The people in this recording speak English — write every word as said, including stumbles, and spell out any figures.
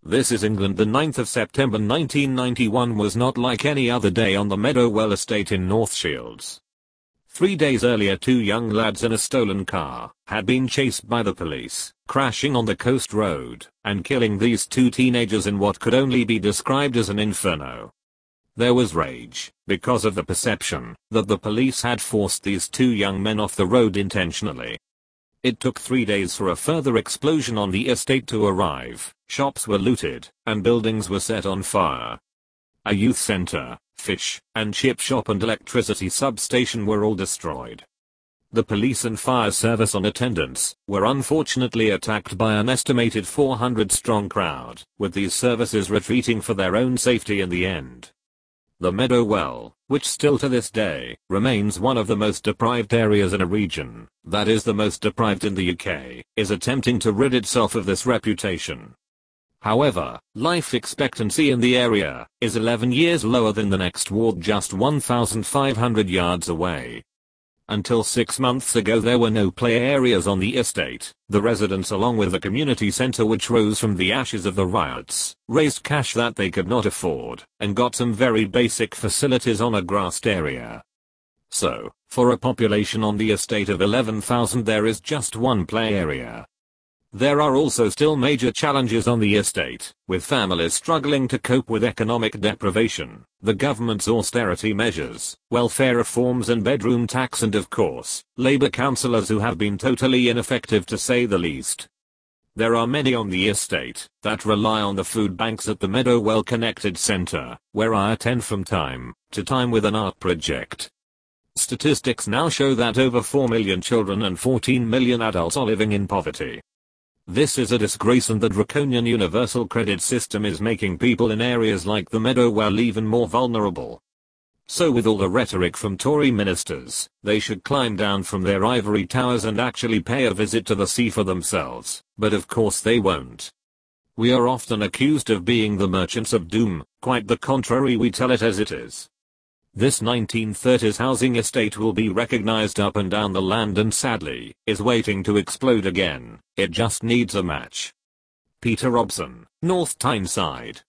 This is England. The ninth of September nineteen ninety-one was not like any other day on the Meadowwell estate in North Shields. Three days earlier, two young lads in a stolen car had been chased by the police, crashing on the coast road and killing these two teenagers in what could only be described as an inferno. There was rage because of the perception that the police had forced these two young men off the road intentionally. It took three days for a further explosion on the estate to arrive. Shops were looted, and buildings were set on fire. A youth center, fish and chip shop and electricity substation were all destroyed. The police and fire service on attendance were unfortunately attacked by an estimated four hundred strong crowd, with these services retreating for their own safety in the end. The Meadowwell, which still to this day remains one of the most deprived areas in a region that is the most deprived in the U K, is attempting to rid itself of this reputation. However, life expectancy in the area is eleven years lower than the next ward just one thousand five hundred yards away. Until six months ago there were no play areas on the estate. The residents, along with the community centre which rose from the ashes of the riots, raised cash that they could not afford, and got some very basic facilities on a grassed area. So, for a population on the estate of eleven thousand there is just one play area. There are also still major challenges on the estate, with families struggling to cope with economic deprivation, the government's austerity measures, welfare reforms and bedroom tax, and of course, Labour councillors who have been totally ineffective to say the least. There are many on the estate that rely on the food banks at the Meadowwell Connected Centre, where I attend from time to time with an art project. Statistics now show that over four million children and fourteen million adults are living in poverty. This is a disgrace, and the draconian universal credit system is making people in areas like the Meadowwell even more vulnerable. So with all the rhetoric from Tory ministers, they should climb down from their ivory towers and actually pay a visit to the sea for themselves, but of course they won't. We are often accused of being the merchants of doom. Quite the contrary, we tell it as it is. This nineteen thirties housing estate will be recognized up and down the land and sadly is waiting to explode again. It just needs a match. Peter Robson, North Tyneside.